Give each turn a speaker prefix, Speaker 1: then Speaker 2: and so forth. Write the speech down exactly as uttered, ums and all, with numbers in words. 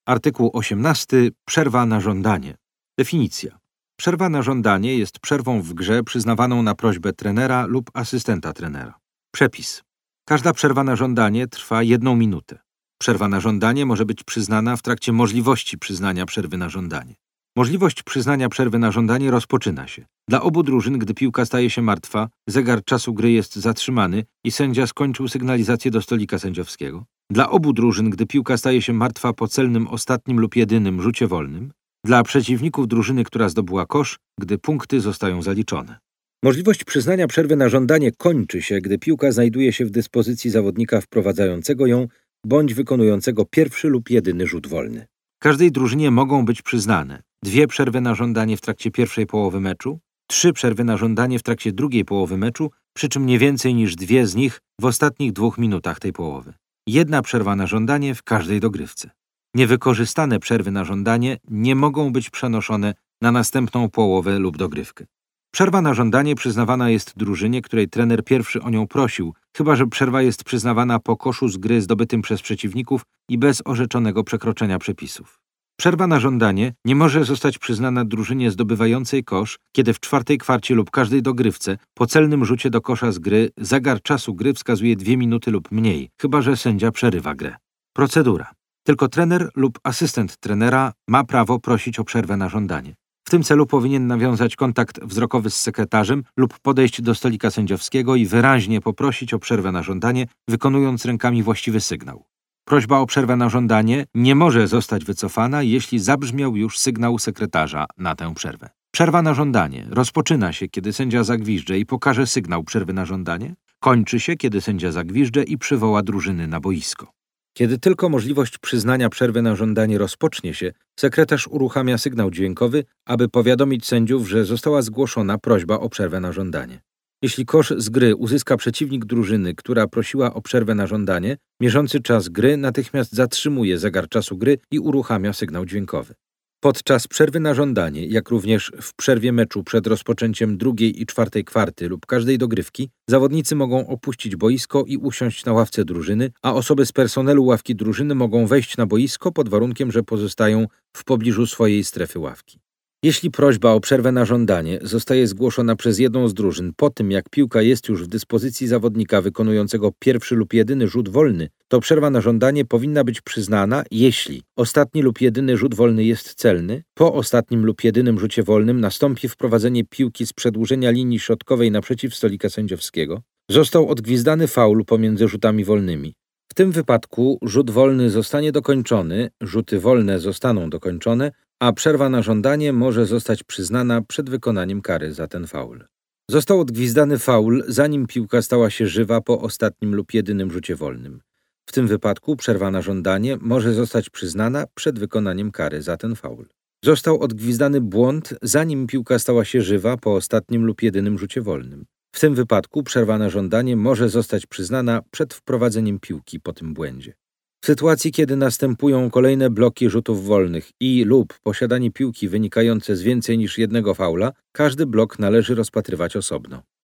Speaker 1: Artykuł osiemnasty. Przerwa na żądanie. Definicja. Przerwa na żądanie jest przerwą w grze przyznawaną na prośbę trenera lub asystenta trenera. Przepis. Każda przerwa na żądanie trwa jedną minutę. Przerwa na żądanie może być przyznana w trakcie możliwości przyznania przerwy na żądanie. Możliwość przyznania przerwy na żądanie rozpoczyna się. Dla obu drużyn, gdy piłka staje się martwa, zegar czasu gry jest zatrzymany i sędzia skończył sygnalizację do stolika sędziowskiego. Dla obu drużyn, gdy piłka staje się martwa po celnym ostatnim lub jedynym rzucie wolnym. Dla przeciwników drużyny, która zdobyła kosz, gdy punkty zostają zaliczone. Możliwość przyznania przerwy na żądanie kończy się, gdy piłka znajduje się w dyspozycji zawodnika wprowadzającego ją bądź wykonującego pierwszy lub jedyny rzut wolny. Każdej drużynie mogą być przyznane dwie przerwy na żądanie w trakcie pierwszej połowy meczu, trzy przerwy na żądanie w trakcie drugiej połowy meczu, przy czym nie więcej niż dwie z nich w ostatnich dwóch minutach tej połowy. Jedna przerwa na żądanie w każdej dogrywce. Niewykorzystane przerwy na żądanie nie mogą być przenoszone na następną połowę lub dogrywkę. Przerwa na żądanie przyznawana jest drużynie, której trener pierwszy o nią prosił, chyba że przerwa jest przyznawana po koszu z gry zdobytym przez przeciwników i bez orzeczonego przekroczenia przepisów. Przerwa na żądanie nie może zostać przyznana drużynie zdobywającej kosz, kiedy w czwartej kwarcie lub każdej dogrywce po celnym rzucie do kosza z gry zegar czasu gry wskazuje dwie minuty lub mniej, chyba że sędzia przerywa grę. Procedura. Tylko trener lub asystent trenera ma prawo prosić o przerwę na żądanie. W tym celu powinien nawiązać kontakt wzrokowy z sekretarzem lub podejść do stolika sędziowskiego i wyraźnie poprosić o przerwę na żądanie, wykonując rękami właściwy sygnał. Prośba o przerwę na żądanie nie może zostać wycofana, jeśli zabrzmiał już sygnał sekretarza na tę przerwę. Przerwa na żądanie rozpoczyna się, kiedy sędzia zagwizdże i pokaże sygnał przerwy na żądanie, kończy się, kiedy sędzia zagwizdże i przywoła drużyny na boisko. Kiedy tylko możliwość przyznania przerwy na żądanie rozpocznie się, sekretarz uruchamia sygnał dźwiękowy, aby powiadomić sędziów, że została zgłoszona prośba o przerwę na żądanie. Jeśli kosz z gry uzyska przeciwnik drużyny, która prosiła o przerwę na żądanie, mierzący czas gry natychmiast zatrzymuje zegar czasu gry i uruchamia sygnał dźwiękowy. Podczas przerwy na żądanie, jak również w przerwie meczu przed rozpoczęciem drugiej i czwartej kwarty lub każdej dogrywki, zawodnicy mogą opuścić boisko i usiąść na ławce drużyny, a osoby z personelu ławki drużyny mogą wejść na boisko pod warunkiem, że pozostają w pobliżu swojej strefy ławki. Jeśli prośba o przerwę na żądanie zostaje zgłoszona przez jedną z drużyn po tym, jak piłka jest już w dyspozycji zawodnika wykonującego pierwszy lub jedyny rzut wolny, to przerwa na żądanie powinna być przyznana, jeśli ostatni lub jedyny rzut wolny jest celny, po ostatnim lub jedynym rzucie wolnym nastąpi wprowadzenie piłki z przedłużenia linii środkowej naprzeciw stolika sędziowskiego, został odgwizdany faul pomiędzy rzutami wolnymi. W tym wypadku rzut wolny zostanie dokończony, rzuty wolne zostaną dokończone, a przerwa na żądanie może zostać przyznana przed wykonaniem kary za ten faul. Został odgwizdany faul, zanim piłka stała się żywa po ostatnim lub jedynym rzucie wolnym. W tym wypadku przerwa na żądanie może zostać przyznana przed wykonaniem kary za ten faul. Został odgwizdany błąd, zanim piłka stała się żywa po ostatnim lub jedynym rzucie wolnym. W tym wypadku przerwa na żądanie może zostać przyznana przed wprowadzeniem piłki po tym błędzie. W sytuacji, kiedy następują kolejne bloki rzutów wolnych i lub posiadanie piłki wynikające z więcej niż jednego faula, każdy blok należy rozpatrywać osobno.